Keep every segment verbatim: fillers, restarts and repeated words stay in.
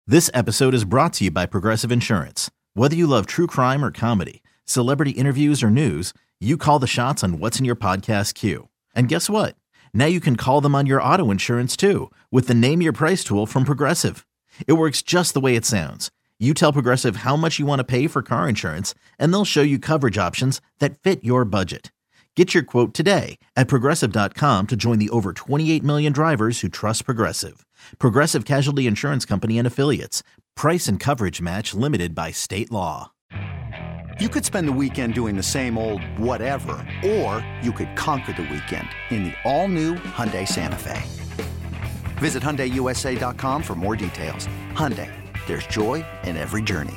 This episode is brought to you by Progressive Insurance. Whether you love true crime or comedy, celebrity interviews or news, you call the shots on what's in your podcast queue. And guess what? Now you can call them on your auto insurance too with the Name Your Price tool from Progressive. It works just the way it sounds. You tell Progressive how much you want to pay for car insurance, and they'll show you coverage options that fit your budget. Get your quote today at progressive dot com to join the over twenty-eight million drivers who trust Progressive. Progressive Casualty Insurance Company and Affiliates. Price and coverage match limited by state law. You could spend the weekend doing the same old whatever, or you could conquer the weekend in the all-new Hyundai Santa Fe. Visit Hyundai U S A dot com for more details. Hyundai, there's joy in every journey.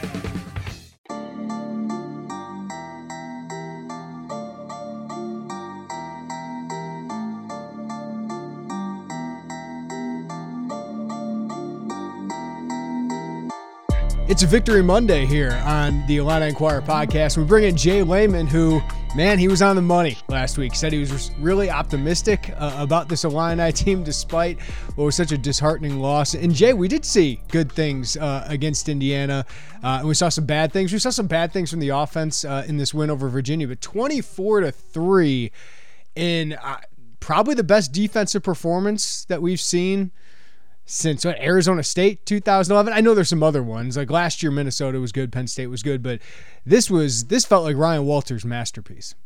It's a Victory Monday here on the Illini Inquirer podcast. We bring in Jay Leman, who, man, he was on the money last week. Said he was really optimistic uh, about this Illini team despite what was such a disheartening loss. And Jay, we did see good things uh, against Indiana, uh, and we saw some bad things. We saw some bad things from the offense uh, in this win over Virginia, but twenty-four to three in uh, probably the best defensive performance that we've seen since what, Arizona State two thousand eleven. I know there's some other ones. Like last year, Minnesota was good, Penn State was good, but this was this felt like Ryan Walters' masterpiece.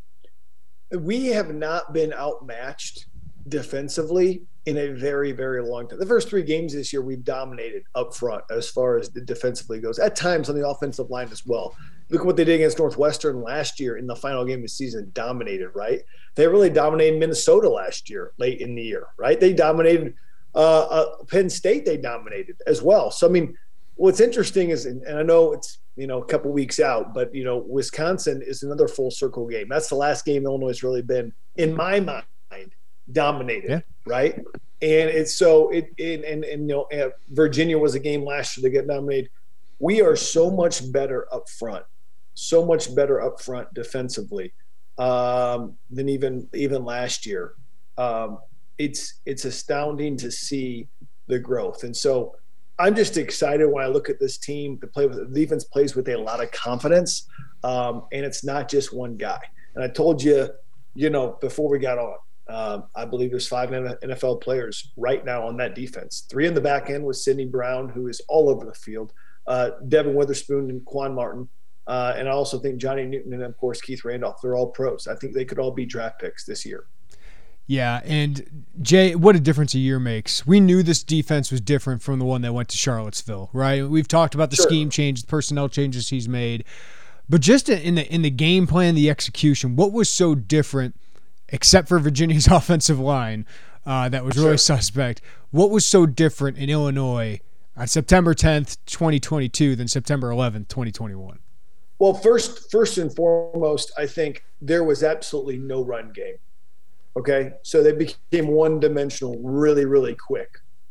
We have not been outmatched defensively in a very, very long time. The first three games this year, we've dominated up front as far as the defensively goes. At times on the offensive line as well. Look at what they did against Northwestern last year in the final game of the season. Dominated, right? They really dominated Minnesota last year, late in the year, right? They dominated Uh, uh, Penn State, they dominated as well. So, I mean, what's interesting is, and I know it's, you know, a couple weeks out, but, you know, Wisconsin is another full circle game. That's the last game Illinois has really been, in my mind, dominated, yeah. right? And it's so, it, it and, and, you know, Virginia was a game last year to get dominated. We are so much better up front, so much better up front defensively um, than even, even last year. Um, It's it's astounding to see the growth. And so I'm just excited when I look at this team. The play with the defense plays with a lot of confidence, um, and it's not just one guy. And I told you, you know, before we got on, um, I believe there's five N F L players right now on that defense. Three in the back end with Sidney Brown, who is all over the field, uh, Devin Witherspoon and Quan Martin. Uh, and I also think Johnny Newton and, of course, Keith Randolph, they're all pros. I think they could all be draft picks this year. Yeah, and Jay, what a difference a year makes. We knew this defense was different from the one that went to Charlottesville, right? We've talked about the sure. scheme change, the personnel changes he's made. But just in the in the game plan, the execution, what was so different, except for Virginia's offensive line uh, that was really sure. suspect, what was so different in Illinois on September tenth, twenty twenty-two than September eleventh, twenty twenty-one? Well, first, first and foremost, I think there was absolutely no run game. Okay, so they became one-dimensional really, really quick.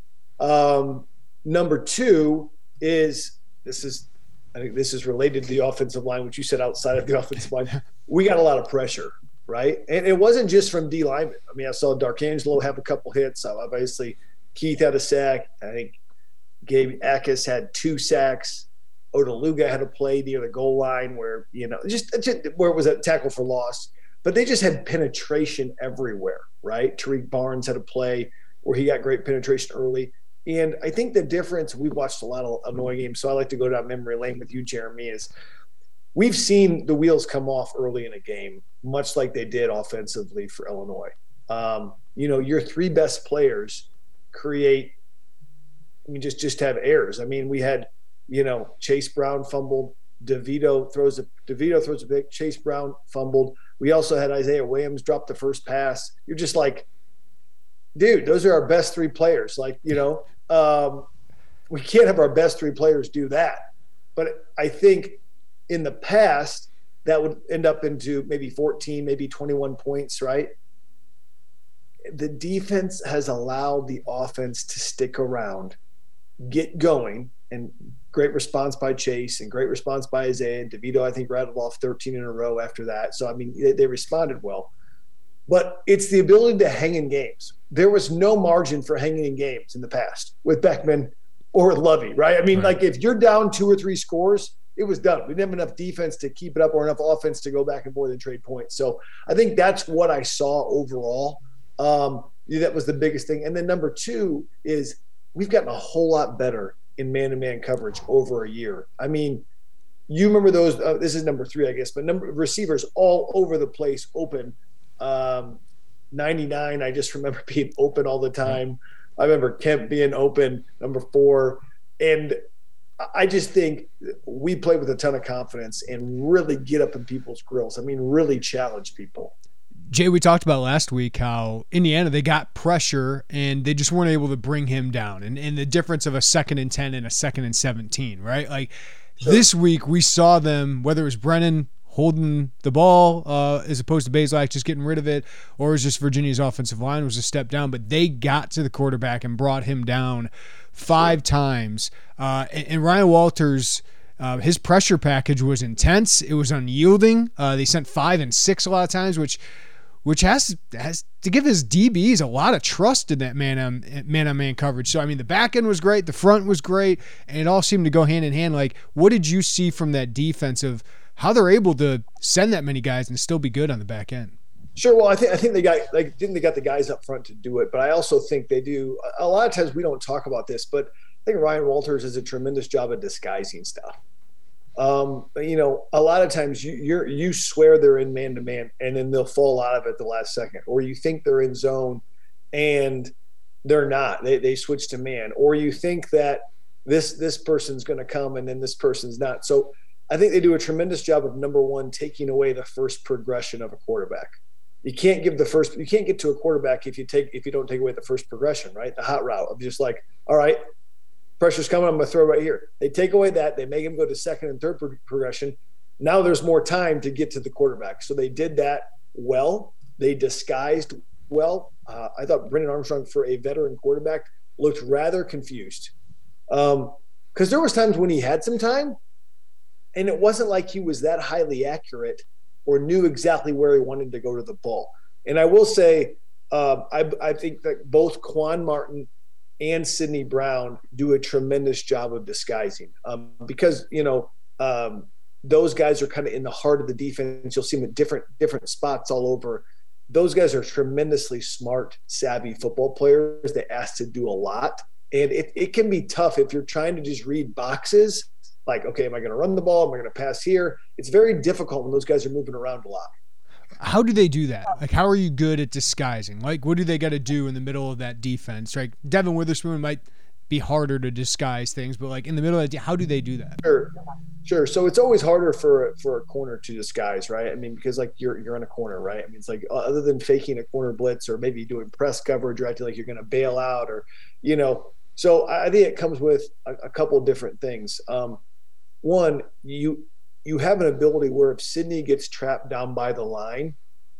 Um, number two is this is I think this is related to the offensive line, which you said outside of the offensive line. We got a lot of pressure, right? And it wasn't just from D linemen. I mean, I saw Darkangelo have a couple hits. Obviously, Keith had a sack. I think Gabe Akis had two sacks. Odaluga had a play near the goal line where you know just, just where it was a tackle for loss. But they just had penetration everywhere, right? Tariq Barnes had a play where he got great penetration early. And I think the difference, we've watched a lot of Illinois games, so I like to go down memory lane with you, Jeremy, is we've seen the wheels come off early in a game, much like they did offensively for Illinois. Um, you know, your three best players create – I mean, just, just have errors. I mean, we had, you know, Chase Brown fumbled. DeVito throws a DeVito throws a pick. Chase Brown fumbled. We also had Isaiah Williams drop the first pass. You're just like, dude, those are our best three players. Like, you know, um, we can't have our best three players do that. But I think in the past, that would end up into maybe fourteen, maybe twenty-one points, right? The defense has allowed the offense to stick around, get going, and great response by Chase and great response by Isaiah. And DeVito, I think, rattled off thirteen in a row after that. So, I mean, they, they responded well. But it's the ability to hang in games. There was no margin for hanging in games in the past with Beckman or Lovey, right? I mean, Right. like if you're down two or three scores, it was done. We didn't have enough defense to keep it up or enough offense to go back and forth and trade points. So I think that's what I saw overall. Um, that was the biggest thing. And then number two is we've gotten a whole lot better in man-to-man coverage over a year. I mean, you remember those uh, – this is number three, I guess, but number of receivers all over the place open. Um, ninety-nine, I just remember being open all the time. I remember Kemp being open, number four. And I just think we play with a ton of confidence and really get up in people's grills. I mean, really challenge people. Jay, we talked about last week how Indiana, they got pressure and they just weren't able to bring him down. And, and the difference of a second and ten and a second and seventeen, right? Like sure. This week we saw them, whether it was Brennan holding the ball uh, as opposed to Bazelak just getting rid of it, or it was just Virginia's offensive line was a step down, but they got to the quarterback and brought him down five sure. times. Uh, and, and Ryan Walters, uh, his pressure package was intense. It was unyielding. Uh, they sent five and six a lot of times, which which has has to give his D Bs a lot of trust in that man-on, man-on-man coverage. So, I mean, the back end was great, the front was great, and it all seemed to go hand in hand. Like, what did you see from that defense of how they're able to send that many guys and still be good on the back end? Sure. Well, I think I think they got like didn't they got the guys up front to do it, but I also think they do. A lot of times we don't talk about this, but I think Ryan Walters does a tremendous job of disguising stuff. Um, you know, a lot of times you you're, you swear they're in man to man, and then they'll fall out of it at the last second, or you think they're in zone, and they're not. They they switch to man, or you think that this this person's going to come, and then this person's not. So I think they do a tremendous job of, number one, taking away the first progression of a quarterback. You can't give the first. You can't get to a quarterback if you take if you don't take away the first progression, right? The hot route of just like, all right, pressure's coming, I'm going to throw right here. They take away that. They make him go to second and third pro- progression. Now there's more time to get to the quarterback. So they did that well. They disguised well. Uh, I thought Brennan Armstrong, for a veteran quarterback, looked rather confused. Um, because there was times when he had some time, and it wasn't like he was that highly accurate or knew exactly where he wanted to go to the ball. And I will say, um, I, I think that both Quan Martin and Sidney Brown do a tremendous job of disguising um, because, you know, um, those guys are kind of in the heart of the defense. You'll see them at different, different spots all over. Those guys are tremendously smart, savvy football players that ask to do a lot. And it, it can be tough if you're trying to just read boxes. Like, okay, am I going to run the ball? Am I going to pass here? It's very difficult when those guys are moving around a lot. How do they do that? Like, how are you good at disguising? Like, what do they got to do in the middle of that defense? Right? Devin Witherspoon might be harder to disguise things, but like in the middle of that, how do they do that? Sure, sure. So it's always harder for for a corner to disguise, right? I mean, because like you're you're in a corner, right? I mean, it's like other than faking a corner blitz or maybe doing press coverage or acting like you're going to bail out or, you know. So I think it comes with a, a couple of different things. Um, one, you. you have an ability where if Sidney gets trapped down by the line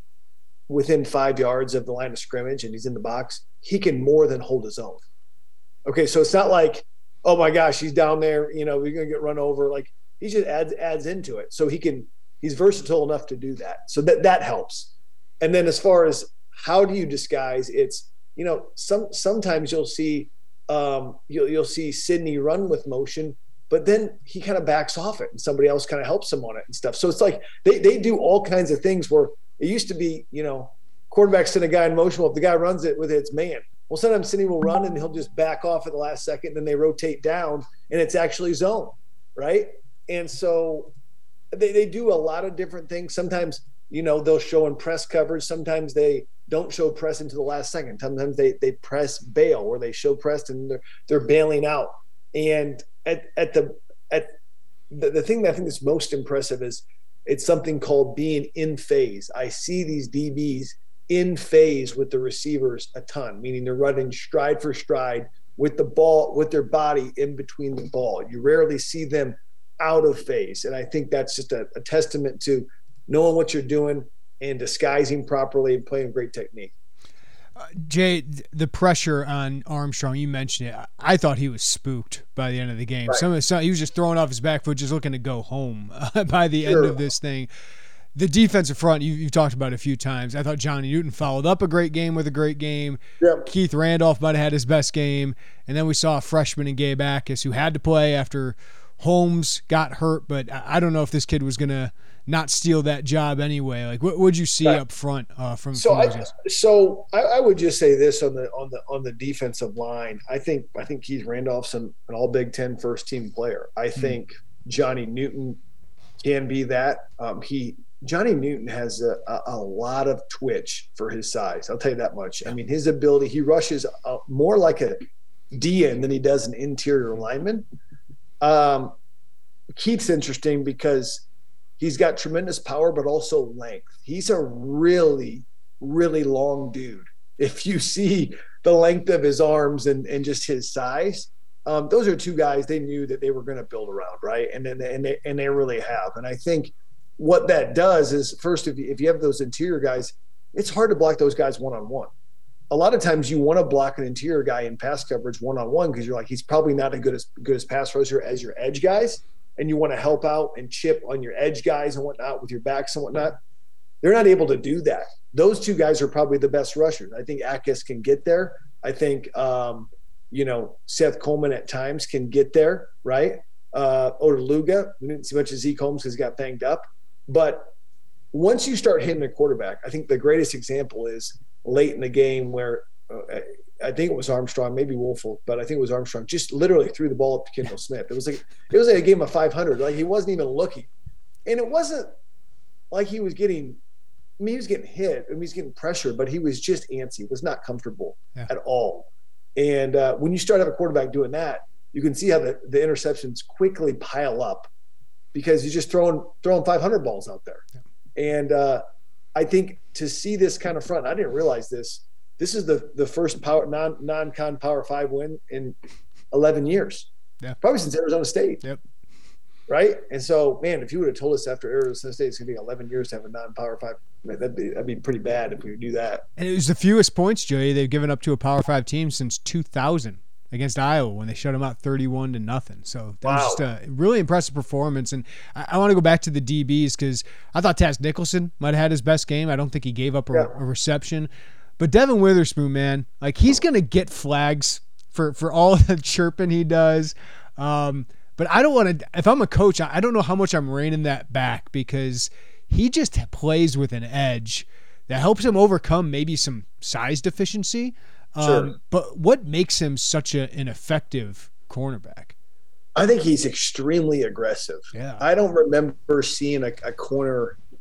within five yards of the line of scrimmage and he's in the box, he can more than hold his own. Okay, so it's not like, oh my gosh, he's down there, you know, we're going to get run over. Like he just adds adds into it. So he can he's versatile enough to do that. So that that helps. And then as far as how do you disguise, it's, you know, some sometimes you'll see um, you'll you'll see Sidney run with motion, but then he kind of backs off it and somebody else kind of helps him on it and stuff. So it's like they, they do all kinds of things where it used to be, you know, quarterbacks send a guy in motion. Well, if the guy runs it with it, it's man. Well, sometimes Sidney will run and he'll just back off at the last second. Then they rotate down and it's actually zone, right? And so they, they do a lot of different things. Sometimes, you know, they'll show in press coverage. Sometimes they don't show press into the last second. Sometimes they they press bail or they show press and they're, they're bailing out. And at at the at the, the thing that I think is most impressive is it's something called being in phase. I see these D Bs in phase with the receivers a ton, meaning they're running stride for stride with the ball, with their body in between the ball. You rarely see them out of phase. And I think that's just a, a testament to knowing what you're doing and disguising properly and playing great technique. Uh, Jay, the pressure on Armstrong, you mentioned it. I thought he was spooked by the end of the game. Right. Some of the, some, he was just throwing off his back foot, just looking to go home uh, by the sure. end of this thing. The defensive front, you, you've talked about it a few times. I thought Johnny Newton followed up a great game with a great game. Yep. Keith Randolph might have had his best game. And then we saw a freshman in Gabe Ackus who had to play after Holmes got hurt. But I don't know if this kid was going to not steal that job anyway. Like, what would you see right. up front uh, from, so from those I, guys? So I, I would just say this on the on the on the defensive line. I think I think Keith Randolph's an, an all Big Ten first team player. I mm-hmm. think Johnny Newton can be that. Um, he Johnny Newton has a, a, a lot of twitch for his size. I'll tell you that much. I mean, his ability, he rushes uh, more like a D N than he does an interior lineman. Um, Keith's interesting because he's got tremendous power, but also length. He's a really, really long dude. If you see the length of his arms and, and just his size, um, those are two guys they knew that they were going to build around, right? And then and they, and they really have. And I think what that does is, first, if you, if you have those interior guys, it's hard to block those guys one-on-one. A lot of times you want to block an interior guy in pass coverage one-on-one because you're like, he's probably not as good as good as pass rusher as your edge guys, and you want to help out and chip on your edge guys and whatnot with your backs and whatnot. They're not able to do that. Those two guys are probably the best rushers. I think Ackus can get there. I think, um, you know, Seth Coleman at times can get there, right? Uh, Odeluga, we didn't see much of Zeke Holmes because he got banged up. But once you start hitting a quarterback, I think the greatest example is late in the game where uh, I think it was Armstrong, maybe Woelfel, but I think it was Armstrong, just literally threw the ball up to Kendall Smith. It was like it was like a game of five hundred. Like he wasn't even looking. And it wasn't like he was getting – I mean, he was getting hit. I mean, he was getting pressure, but he was just antsy, was not comfortable yeah. at all. And uh, when you start having a quarterback doing that, you can see how the, the interceptions quickly pile up because you're just throwing throwing five hundred balls out there. Yeah. And uh, I think to see this kind of front, I didn't realize this. This is the the first power non non-con Power Five win in eleven years. Yeah, probably since Arizona State. Yep. Right, and so man, if you would have told us after Arizona State it's going to be eleven years to have a non-Power Five, man, that'd be that'd be pretty bad if we do that. And it was the fewest points, Joey, they've given up to a Power Five team since two thousand against Iowa when they shut them out thirty-one to nothing. So that wow. was just a really impressive performance. And I, I want to go back to the D Bs because I thought Taz Nicholson might have had his best game. I don't think he gave up a, yeah. a reception. But Devin Witherspoon, man, like he's going to get flags for, for all the chirping he does. Um, but I don't want to – if I'm a coach, I don't know how much I'm reining that back because he just plays with an edge that helps him overcome maybe some size deficiency. Um, sure. But what makes him such a, an effective cornerback? I think he's extremely aggressive. Yeah. I don't remember seeing a, a corner –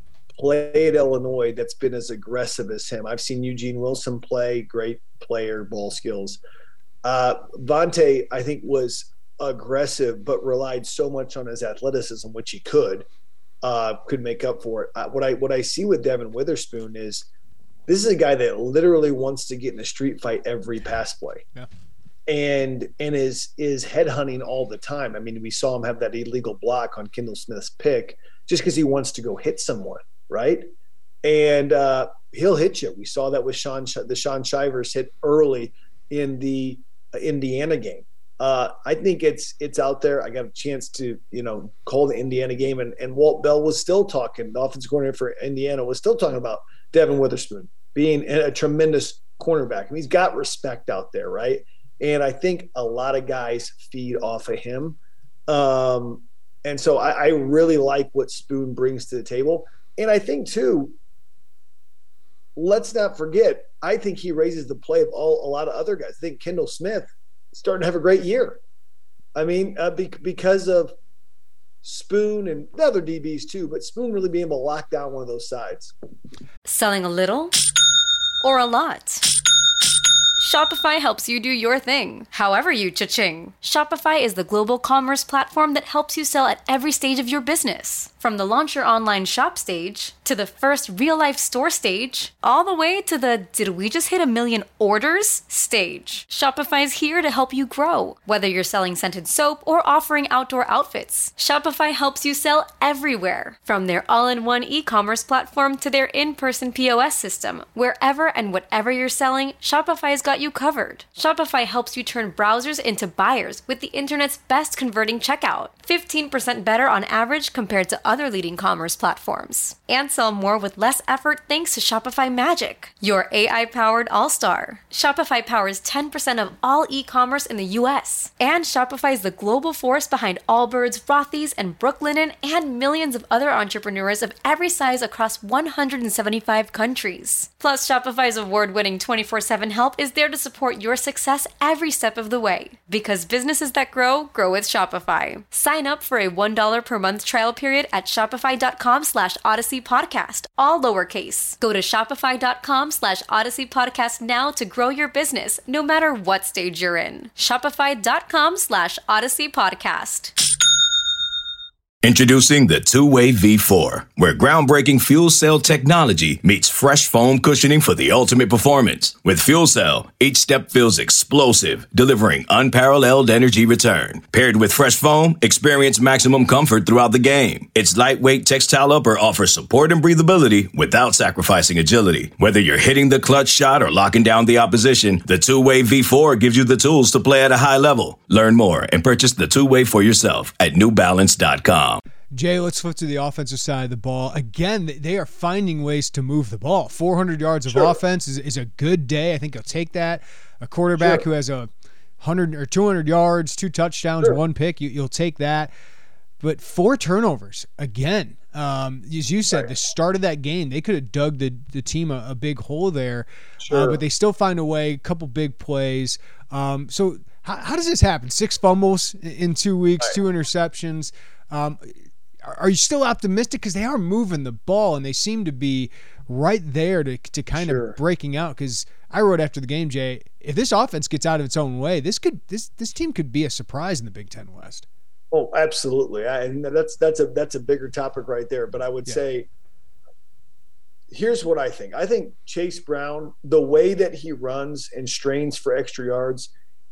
play at Illinois that's been as aggressive as him. I've seen Eugene Wilson play, great player, ball skills. Uh, Vontae, I think, was aggressive but relied so much on his athleticism, which he could, uh, could make up for it. Uh, what I what I see with Devin Witherspoon is this is a guy that literally wants to get in a street fight every pass play. Yeah. And and is is headhunting all the time. I mean, we saw him have that illegal block on Kendall Smith's pick just because he wants to go hit someone. Right. And uh, he'll hit you. We saw that with Sean, the Sean Shivers hit early in the Indiana game. Uh, I think it's, it's out there. I got a chance to, you know, call the Indiana game and, and Walt Bell was still talking. The offensive coordinator for Indiana was still talking about Devin Witherspoon being a tremendous cornerback. And he's got respect out there. Right. And I think a lot of guys feed off of him. Um, and so I, I really like what Spoon brings to the table. And I think, too, let's not forget, I think he raises the play of all a lot of other guys. I think Kendall Smith is starting to have a great year. I mean, uh, be, because of Spoon and the other D Bs, too, but Spoon really being able to lock down one of those sides. Selling a little or a lot? Shopify helps you do your thing, however you cha-ching. Shopify is the global commerce platform that helps you sell at every stage of your business. From the launch your online shop stage, to the first real-life store stage, all the way to the did we just hit a million orders stage. Shopify is here to help you grow. Whether you're selling scented soap or offering outdoor outfits, Shopify helps you sell everywhere. From their all-in-one e-commerce platform to their in-person P O S system, wherever and whatever you're selling, Shopify's got got you covered. Shopify helps you turn browsers into buyers with the internet's best converting checkout. fifteen percent better on average compared to other leading commerce platforms. And sell more with less effort thanks to Shopify Magic, your A I-powered all-star. Shopify powers ten percent of all e-commerce in the U S. And Shopify is the global force behind Allbirds, Rothy's, and Brooklinen, and millions of other entrepreneurs of every size across one hundred seventy-five countries. Plus, Shopify's award-winning twenty-four seven help is there to support your success every step of the way. Because businesses that grow, grow with Shopify. Sign up for a one dollar per month trial period at shopify.com slash Odyssey Podcast, all lowercase. Go to shopify.com slash Odyssey Podcast now to grow your business, no matter what stage you're in. Shopify.com slash Odyssey Podcast. Introducing the Two-Way V four, where groundbreaking fuel cell technology meets fresh foam cushioning for the ultimate performance. With Fuel Cell, each step feels explosive, delivering unparalleled energy return. Paired with fresh foam, experience maximum comfort throughout the game. Its lightweight textile upper offers support and breathability without sacrificing agility. Whether you're hitting the clutch shot or locking down the opposition, the Two-Way V four gives you the tools to play at a high level. Learn more and purchase the Two-Way for yourself at new balance dot com. Jay, let's flip to the offensive side of the ball. Again, they are finding ways to move the ball. four hundred yards of Sure. offense is, is a good day. I think he'll take that. A quarterback Sure. who has a one hundred or two hundred yards, two touchdowns, Sure. one pick, you, you'll take that. But four turnovers, again. Um, as you said, Right. the start of that game, they could have dug the, the team a, a big hole there. Sure. Uh, but they still find a way, a couple big plays. Um, so how, how does this happen? Six fumbles in two weeks, Right. two interceptions. Um, Are you still optimistic? Because they are moving the ball, and they seem to be right there to to kind Sure. of breaking out. Because I wrote after the game, Jay, if this offense gets out of its own way, this could this this team could be a surprise in the Big Ten West. Oh, absolutely. I, and that's that's a that's a bigger topic right there. But I would Yeah. say, here's what I think. I think Chase Brown, the way that he runs and strains for extra yards,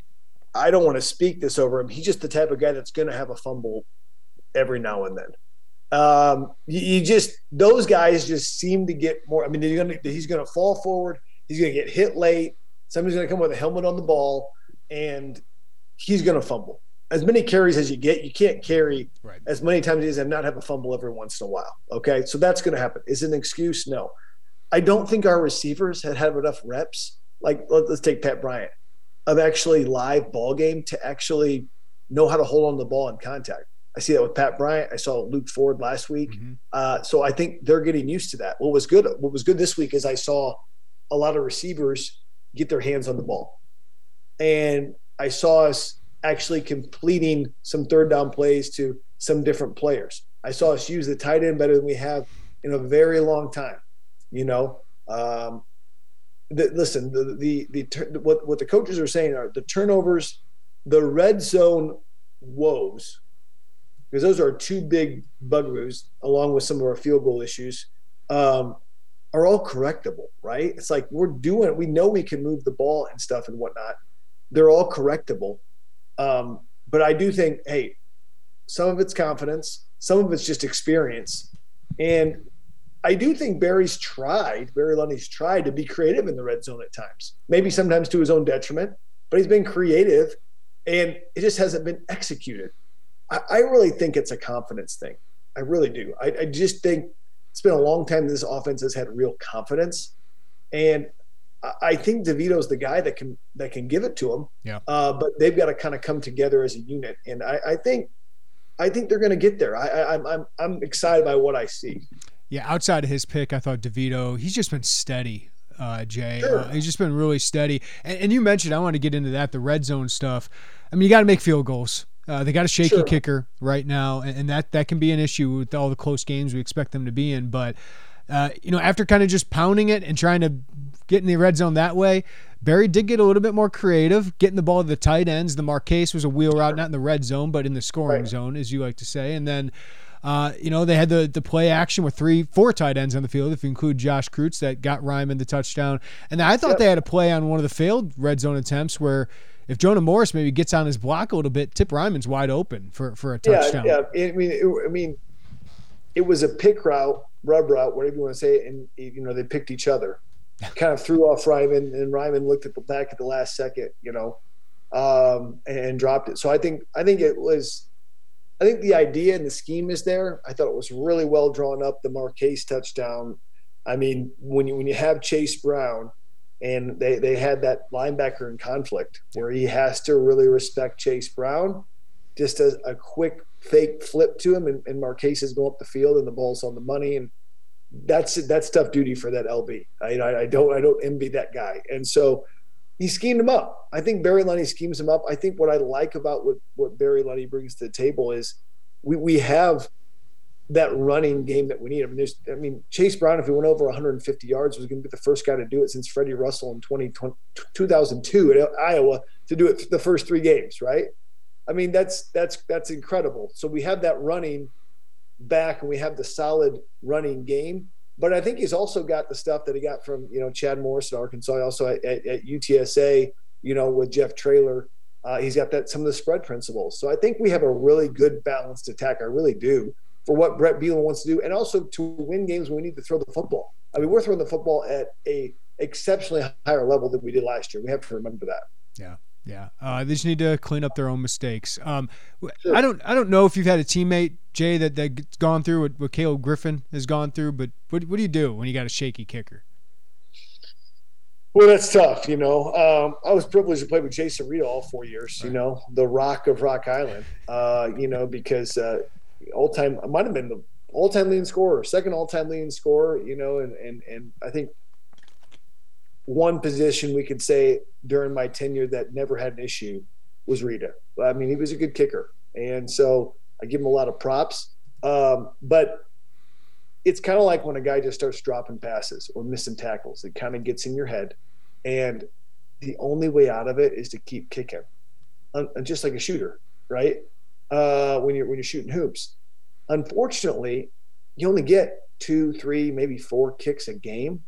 I don't want to speak this over him. He's just the type of guy that's going to have a fumble every now and then. Um, you, you just those guys just seem to get more. I mean, they're gonna, he's going to fall forward. He's going to get hit late. Somebody's going to come with a helmet on the ball, and he's going to fumble. As many carries as you get, you can't carry Right. as many times as and not have a fumble every once in a while. Okay, so that's going to happen. Is it an excuse? No. I don't think our receivers had had enough reps. Like let, let's take Pat Bryant of actually live ball game to actually know how to hold on to the ball in contact. I see that with Pat Bryant. I saw Luke Ford last week. Mm-hmm. Uh, so I think they're getting used to that. What was good? What was good this week is I saw a lot of receivers get their hands on the ball, and I saw us actually completing some third down plays to some different players. I saw us use the tight end better than we have in a very long time. You know, um, the, listen, the the the what what the coaches are saying are the turnovers, the red zone woes, because those are two big bugaboo,s along with some of our field goal issues, um, are all correctable, right? It's like we're doing, we know we can move the ball and stuff and whatnot. They're all correctable. Um, but I do think, hey, some of it's confidence, some of it's just experience. And I do think Barry's tried, Barry Lundy's tried to be creative in the red zone at times, maybe sometimes to his own detriment, but he's been creative and it just hasn't been executed. I, I really think it's a confidence thing. I really do. I, I just think it's been a long time this offense has had real confidence. And I, I think DeVito's the guy that can that can give it to them. Yeah. Uh, but they've got to kind of come together as a unit. And I, I think I think they're going to get there. I, I, I'm I'm I'm excited by what I see. Yeah, outside of his pick, I thought DeVito, he's just been steady, uh, Jay. Sure. Uh, he's just been really steady. And, and you mentioned, I want to get into that, the red zone stuff. I mean, you got to make field goals. Uh, they got a shaky Sure. kicker right now, and, and that, that can be an issue with all the close games we expect them to be in. But, uh, you know, after kind of just pounding it and trying to get in the red zone that way, Barry did get a little bit more creative, getting the ball to the tight ends. The Marquise was a wheel route, not in the red zone, but in the scoring Right. zone, as you like to say. And then, Uh, you know, they had the the play action with three, four tight ends on the field, if you include Josh Kreutz, that got Ryman the touchdown. And I thought Yep. they had a play on one of the failed red zone attempts where if Jonah Morris maybe gets on his block a little bit, Tip Ryman's wide open for, for a touchdown. Yeah, yeah. I mean, it, I mean, it was a pick route, rub route, whatever you want to say, and you know they picked each other. kind of threw off Ryman, and Ryman looked at the back at the last second, you know, um, and, and dropped it. So I think I think it was I think the idea and the scheme is there. I thought it was really well drawn up. The Marquez touchdown. I mean, when you when you have Chase Brown, and they they had that linebacker in conflict where he has to really respect Chase Brown, just as a quick fake flip to him, and, and Marquez is going up the field and the ball's on the money, and that's that's tough duty for that L B. I, I, I don't I don't envy that guy, and so he schemed him up. I think Barry Lunny schemes him up. I think what I like about what what Barry Lunny brings to the table is we we have that running game that we need. I mean, there's I mean Chase Brown, if he went over one hundred fifty yards, was going to be the first guy to do it since Freddie Russell in twenty, two thousand two at Iowa to do it the first three games, right? I mean, that's that's that's incredible. So we have that running back, and we have the solid running game. But I think he's also got the stuff that he got from, you know, Chad Morris at Arkansas, also at, at, at U T S A, you know, with Jeff Traylor. Uh, he's got that some of the spread principles. So I think we have a really good balanced attack. I really do, for what Brett Bielema wants to do, and also to win games when we need to throw the football. I mean, we're throwing the football at a exceptionally higher level than we did last year. We have to remember that. Yeah. Yeah, uh, they just need to clean up their own mistakes. Um, sure. I don't, I don't know if you've had a teammate, Jay, that that's gone through what, what Caleb Griffin has gone through. But what, what do you do when you got a shaky kicker? Well, that's tough. You know, um, I was privileged to play with Jason Rita all four years. Right. You know, the Rock of Rock Island. Uh, you know, because uh, all time, I might have been the all time leading scorer, second all time leading scorer. You know, and and and I think one position we could say during my tenure that never had an issue was Rita. I mean, he was a good kicker. And so I give him a lot of props. Um, but it's kind of like when a guy just starts dropping passes or missing tackles, it kind of gets in your head. And the only way out of it is to keep kicking, Un- just like a shooter, right? Uh, when you're, when you're shooting hoops. Unfortunately, you only get two, three, maybe four kicks a game.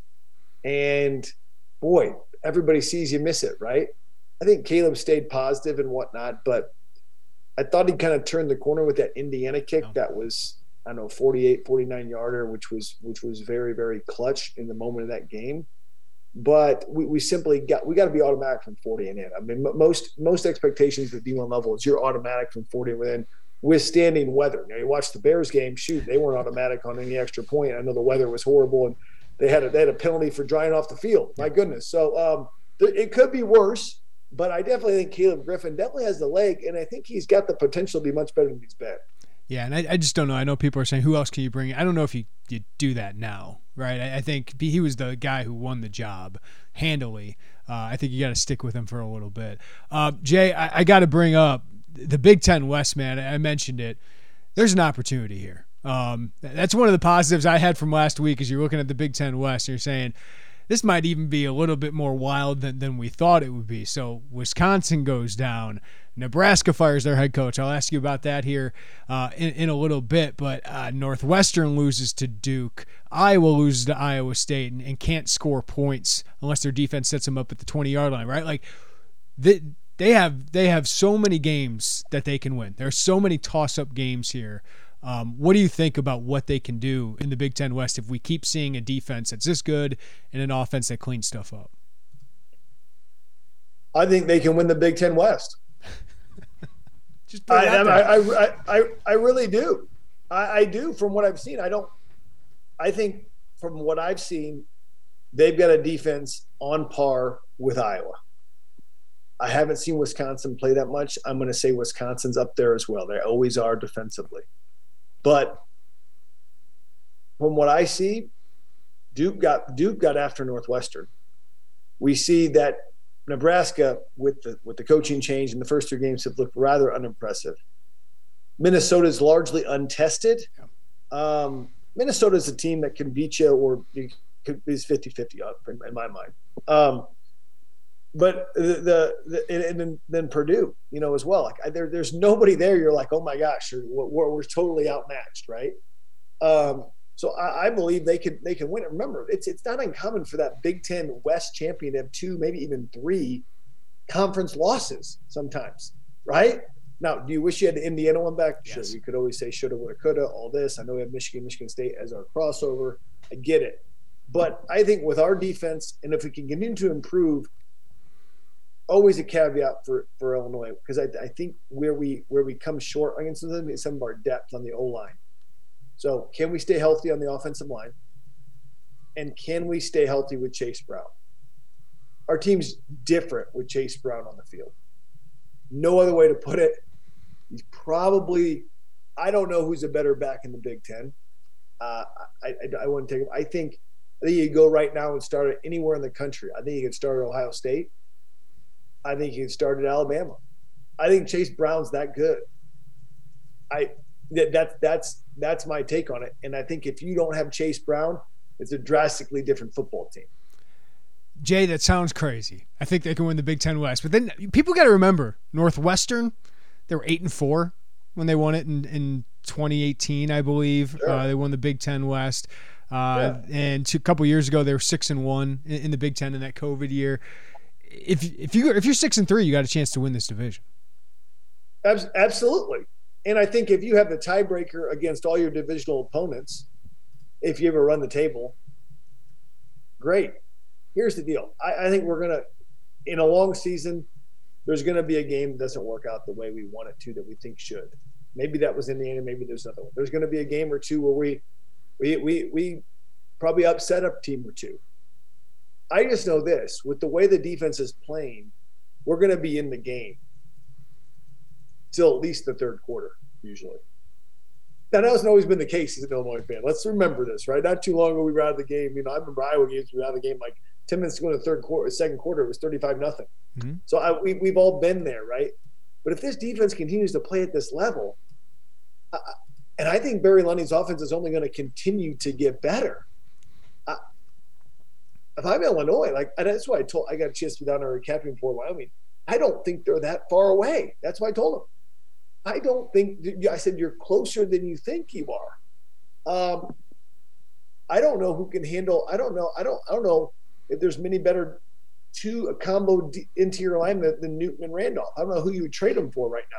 And boy, everybody sees you miss it, right? I think Caleb stayed positive and whatnot, but I thought he kind of turned the corner with that Indiana kick oh. that was, I don't know, forty-eight, forty-nine yarder, which was which was very, very clutch in the moment of that game. But we, we simply got we got to be automatic from forty and in. I mean, most most expectations at D one level is you're automatic from forty and in, withstanding weather. Now you watch the Bears game, shoot, they weren't automatic on any extra point. I know the weather was horrible, and They had a, they had a penalty for drying off the field. My goodness. So um, th- it could be worse, but I definitely think Caleb Griffin definitely has the leg, and I think he's got the potential to be much better than he's been. Yeah, and I, I just don't know. I know people are saying, who else can you bring in? I don't know if you, you do that now, right? I, I think he was the guy who won the job handily. Uh, I think you got to stick with him for a little bit. Uh, Jay, I, I got to bring up the Big Ten West, man. I mentioned it. There's an opportunity here. Um, that's one of the positives I had from last week is you're looking at the Big Ten West and you're saying this might even be a little bit more wild than, than we thought it would be. So Wisconsin goes down. Nebraska fires their head coach. I'll ask you about that here uh, in, in a little bit. But uh, Northwestern loses to Duke. Iowa loses to Iowa State and, and can't score points unless their defense sets them up at the twenty-yard line, right? Like they, they have they have so many games that they can win. There are so many toss-up games here. Um, what do you think about what they can do in the Big Ten West if we keep seeing a defense that's this good and an offense that cleans stuff up? I think they can win the Big Ten West. Just I, I, I, I, I really do. I, I do from what I've seen. I don't – I think from what I've seen, they've got a defense on par with Iowa. I haven't seen Wisconsin play that much. I'm going to say Wisconsin's up there as well. They always are defensively. But from what I see, Duke got Duke got after Northwestern. We see that Nebraska, with the with the coaching change in the first three games, have looked rather unimpressive. Minnesota is largely untested. Um, Minnesota is a team that can beat you or is fifty-fifty in my mind. Um, but the, the, the and then, then Purdue, you know, as well. Like I, there, there's nobody there. You're like, oh my gosh, we're, we're, we're totally outmatched, right? Um, so I, I believe they can they can win it. Remember, it's it's not uncommon for that Big Ten West champion to have two, maybe even three conference losses sometimes, right? Now, do you wish you had the Indiana one back? Yes. Sure, we could always say shoulda, woulda, coulda, all this. I know we have Michigan, Michigan State as our crossover. I get it. But I think with our defense, and if we can continue to improve, always a caveat for, for Illinois, because I, I think where we where we come short against them is some of our depth on the O-line. So can we stay healthy on the offensive line? And can we stay healthy with Chase Brown? Our team's different with Chase Brown on the field. No other way to put it. He's probably – I don't know who's a better back in the Big Ten. Uh, I, I, I wouldn't take him. I think, I think you could go right now and start it anywhere in the country. I think you could start at Ohio State. I think you could start at Alabama. I think Chase Brown's that good. I that, that's that's that's my take on it. And I think if you don't have Chase Brown, it's a drastically different football team. Jay, that sounds crazy. I think they can win the Big Ten West. But then people got to remember, Northwestern, they were eight and four when they won it in, in twenty eighteen, I believe. Sure. Uh, they won the Big Ten West. Uh, yeah. And two, a couple years ago, they were six and one in, in the Big Ten in that COVID year. If if you if you're six and three, you got a chance to win this division. Absolutely, and I think if you have the tiebreaker against all your divisional opponents, if you ever run the table, great. Here's the deal. I, I think we're gonna, in a long season, there's gonna be a game that doesn't work out the way we want it to, that we think should. Maybe that was Indiana. Maybe there's another one. There's gonna be a game or two where we, we we we probably upset a team or two. I just know this, with the way the defense is playing, we're going to be in the game till at least the third quarter, usually. That hasn't always been the case as an Illinois fan. Let's remember this, right? Not too long ago, we were out of the game. You know, I remember Iowa games, we were out of the game like ten minutes to go in the third quarter, second quarter, it was thirty-five nothing. Mm-hmm. So I, we, we've all been there, right? But if this defense continues to play at this level, uh, and I think Barry Lundy's offense is only going to continue to get better. Uh, If I'm Illinois, like that's why I told I got a chance to be down there recapping for Wyoming. I don't think they're that far away. That's why I told them. I don't think I said you're closer than you think you are. Um, I don't know who can handle. I don't know. I don't. I don't know if there's many better two a combo D, interior linemen than Newton and Randolph. I don't know who you would trade them for right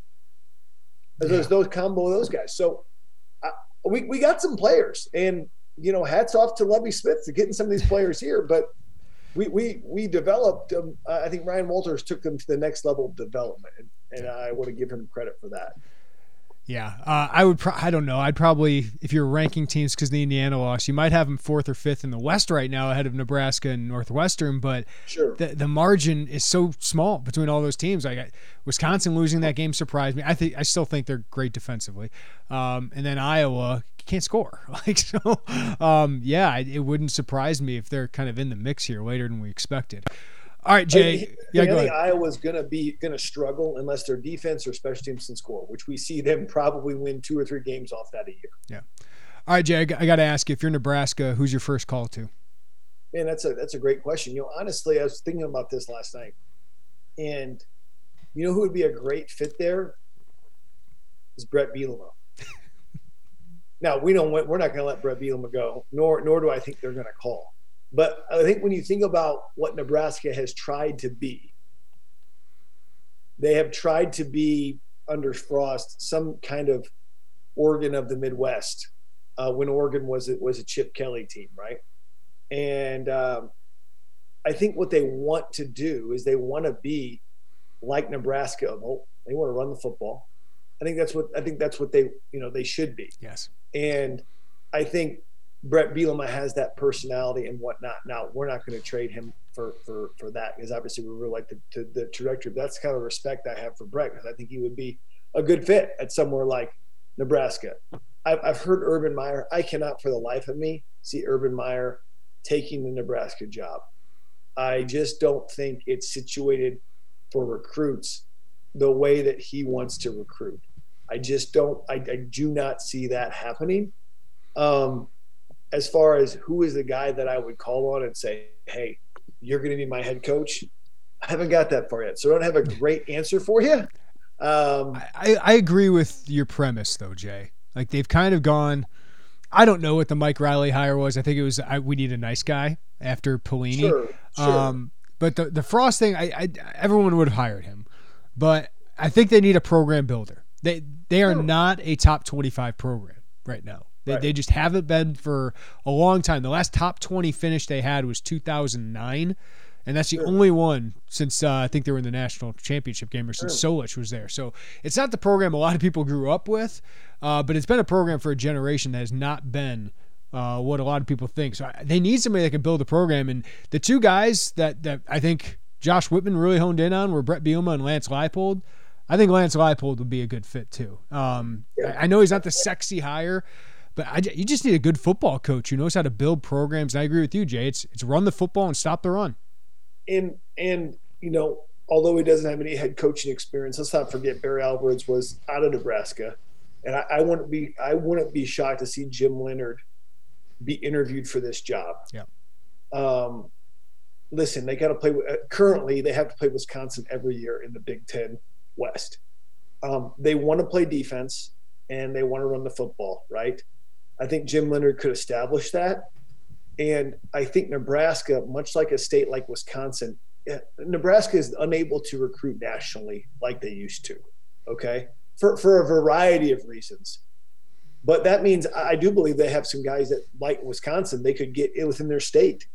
now. There's yeah. those combo of those guys. So uh, we we got some players and. You know, hats off to Lovie Smith to getting some of these players here, but we we we developed. Um, I think Ryan Walters took them to the next level of development, and, and I want to give him credit for that. Yeah, uh, I would. Pro- I don't know. I'd probably, if you're ranking teams because the Indiana loss, you might have them fourth or fifth in the West right now, ahead of Nebraska and Northwestern. But sure. the the margin is so small between all those teams. Like Wisconsin losing that game surprised me. I think I still think they're great defensively, um, and then Iowa can't score. Like so, um, yeah, it, it wouldn't surprise me if they're kind of in the mix here later than we expected. All right, Jay. I, yeah, I go think ahead. Iowa's going to be going to struggle unless their defense or special teams can score, which we see them probably win two or three games off that a year. Yeah. All right, Jay. I got to ask you, if you're Nebraska, who's your first call to? Man, that's a that's a great question. You know, honestly, I was thinking about this last night, and you know who would be a great fit there is Brett Bielema. Now we don't. We're not going to let Brett Bielema go, nor nor do I think they're going to call. But I think when you think about what Nebraska has tried to be, they have tried to be under Frost some kind of Oregon of the Midwest uh, when Oregon was it was a Chip Kelly team, right? And um, I think what they want to do is they want to be like Nebraska. Oh, they want to run the football. I think that's what I think that's what they you know they should be. Yes. And I think Brett Bielema has that personality and whatnot. Now, we're not going to trade him for, for, for that because obviously we really like the, the, the trajectory. That's the kind of respect I have for Brett because I think he would be a good fit at somewhere like Nebraska. I've, I've heard Urban Meyer. I cannot for the life of me see Urban Meyer taking the Nebraska job. I just don't think it's situated for recruits the way that he wants to recruit. I just don't – I do not see that happening. Um, As far as who is the guy that I would call on and say, hey, you're going to be my head coach, I haven't got that far yet. So I don't have a great answer for you. Um, I, I agree with your premise, though, Jay. Like, they've kind of gone – I don't know what the Mike Riley hire was. I think it was I, we need a nice guy after Pelini. Sure, sure. Um, but the, the Frost thing, I, I everyone would have hired him. But I think they need a program builder. They, they are sure. not a top twenty-five program right now. They, Right. they just haven't been for a long time. The last top twenty finish they had was two thousand nine, and that's the Sure. only one since uh, I think they were in the national championship game or since Sure. Solich was there. So it's not the program a lot of people grew up with, uh, but it's been a program for a generation that has not been uh, what a lot of people think. So I, they need somebody that can build a program. And the two guys that, that I think Josh Whitman really honed in on were Brett Bielema and Lance Leipold. I think Lance Leipold would be a good fit too. Um, Yeah. I, I know he's not the sexy hire, but I, you just need a good football coach who knows how to build programs. And I agree with you, Jay. It's it's run the football and stop the run. And, and you know, although he doesn't have any head coaching experience, let's not forget Barry Alvarez was out of Nebraska. And I, I wouldn't be I wouldn't be shocked to see Jim Leonhard be interviewed for this job. Yeah. Um, listen, they got to play – currently they have to play Wisconsin every year in the Big Ten West. Um, they want to play defense, and they want to run the football, right? I think Jim Leonhard could establish that. And I think Nebraska, much like a state like Wisconsin, Nebraska is unable to recruit nationally like they used to, okay, for, for a variety of reasons. But that means I do believe they have some guys that, like Wisconsin, they could get in within their state.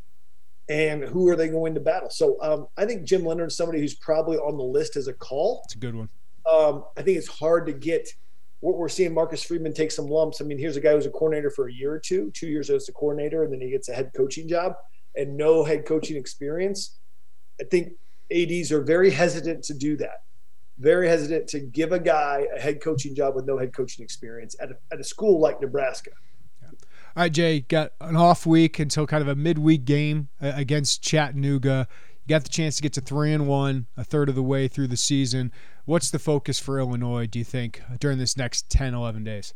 And who are they going to battle? So um, I think Jim Leonhard is somebody who's probably on the list as a call. It's a good one. Um, I think it's hard to get what we're seeing. Marcus Freeman take some lumps. I mean, here's a guy who's a coordinator for a year or two, two years as a coordinator, and then he gets a head coaching job and no head coaching experience. I think A Ds are very hesitant to do that. Very hesitant to give a guy a head coaching job with no head coaching experience at a, at a school like Nebraska. All right, Jay, got an off week until kind of a midweek game uh, against Chattanooga. You got the chance to get to three and one, a third of the way through the season. What's the focus for Illinois, do you think, during this next ten, eleven days?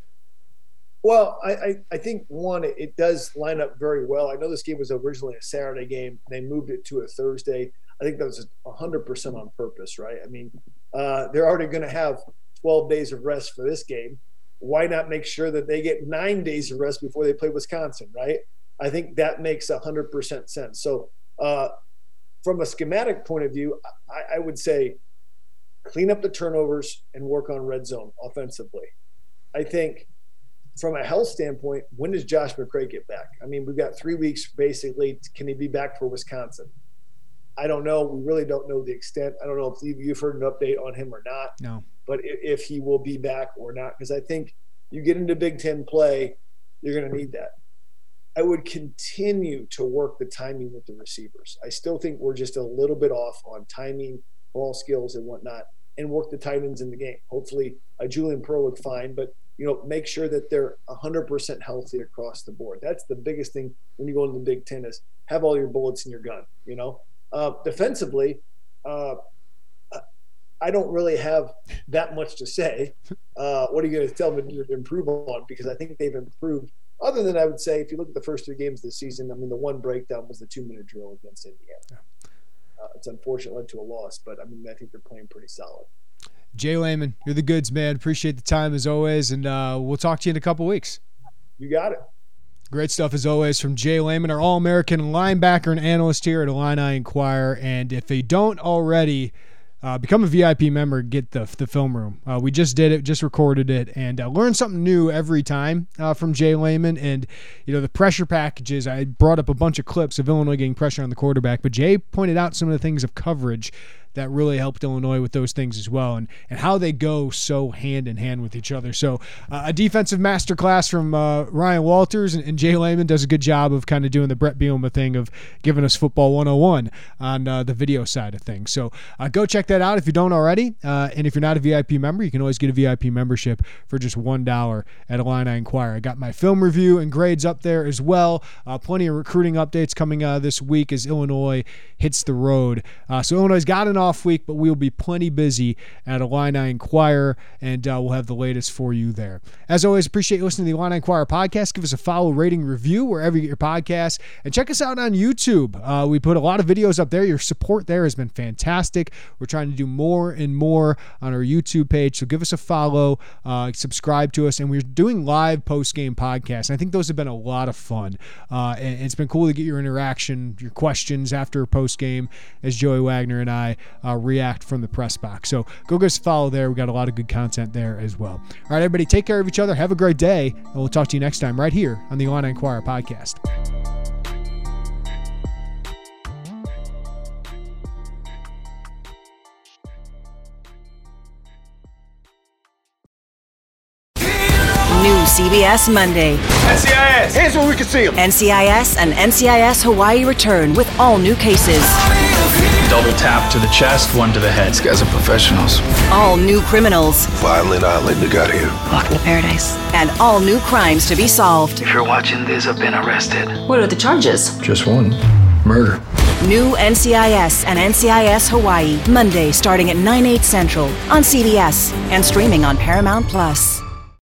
Well, I, I, I think, one, it, it does line up very well. I know this game was originally a Saturday game. They moved it to a Thursday. I think that was one hundred percent on purpose, right? I mean, uh, they're already going to have twelve days of rest for this game. Why not make sure that they get nine days of rest before they play Wisconsin, right? I think that makes one hundred percent sense. So uh, from a schematic point of view, I, I would say clean up the turnovers and work on red zone offensively. I think from a health standpoint, when does Josh McCray get back? I mean, we've got three weeks basically. Can he be back for Wisconsin? I don't know. We really don't know the extent. I don't know if you've heard an update on him or not. No. But if he will be back or not, because I think you get into Big Ten play, you're going to need that. I would continue to work the timing with the receivers. I still think we're just a little bit off on timing, ball skills, and whatnot, and work the tight ends in the game. Hopefully, uh, Julian Pearl looked fine, but you know, make sure that they're one hundred percent healthy across the board. That's the biggest thing when you go into the Big Ten is have all your bullets in your gun. You know, uh, defensively. Uh, I don't really have that much to say. Uh, what are you going to tell them to improve on? Because I think they've improved. Other than I would say, if you look at the first three games this season, I mean, the one breakdown was the two-minute drill against Indiana. Uh, it's unfortunate, led to a loss, but I mean, I think they're playing pretty solid. Jay Lehman, you're the goods, man. Appreciate the time as always, and uh, we'll talk to you in a couple weeks. You got it. Great stuff as always from Jay Lehman, our All-American linebacker and analyst here at Illini Inquirer. And if they don't already, Uh, become a V I P member, get the the film room. Uh, we just did it, just recorded it, and uh, learn something new every time uh, from Jay Lehman. And, you know, the pressure packages, I brought up a bunch of clips of Illinois getting pressure on the quarterback, but Jay pointed out some of the things of coverage that really helped Illinois with those things as well, and, and how they go so hand in hand with each other. So uh, a defensive masterclass from uh, Ryan Walters, and, and Jay Lehman does a good job of kind of doing the Brett Bielema thing of giving us football one oh one on uh, the video side of things. So uh, go check that out if you don't already. Uh, and if you're not a V I P member, you can always get a V I P membership for just one dollar at Illini Inquirer. I got my film review and grades up there as well. Uh, plenty of recruiting updates coming uh, this week as Illinois hits the road. Uh, so Illinois got an off week, but we'll be plenty busy at Illini Inquirer, and uh, we'll have the latest for you there. As always, appreciate you listening to the Illini Inquirer podcast. Give us a follow, rating, review wherever you get your podcasts, and check us out on YouTube. Uh, we put a lot of videos up there. Your support there has been fantastic. We're trying to do more and more on our YouTube page, so give us a follow, uh, subscribe to us, and we're doing live post-game podcasts. And I think those have been a lot of fun, uh, and it's been cool to get your interaction, your questions after post-game as Joey Wagner and I uh, react from the press box. So go give us a follow there. We got a lot of good content there as well. All right, everybody, take care of each other. Have a great day, and we'll talk to you next time right here on the Illini Inquirer podcast. New C B S Monday. N C I S, hands where we can see them. N C I S and N C I S Hawaii return with all new cases. Double tap to the chest, one to the head. These guys are professionals. All new criminals. Violent island they got here. Welcome to paradise. And all new crimes to be solved. If you're watching this, I've been arrested. What are the charges? Just one. Murder. New N C I S and N C I S Hawaii. Monday starting at nine, eight Central on C B S and streaming on Paramount Plus.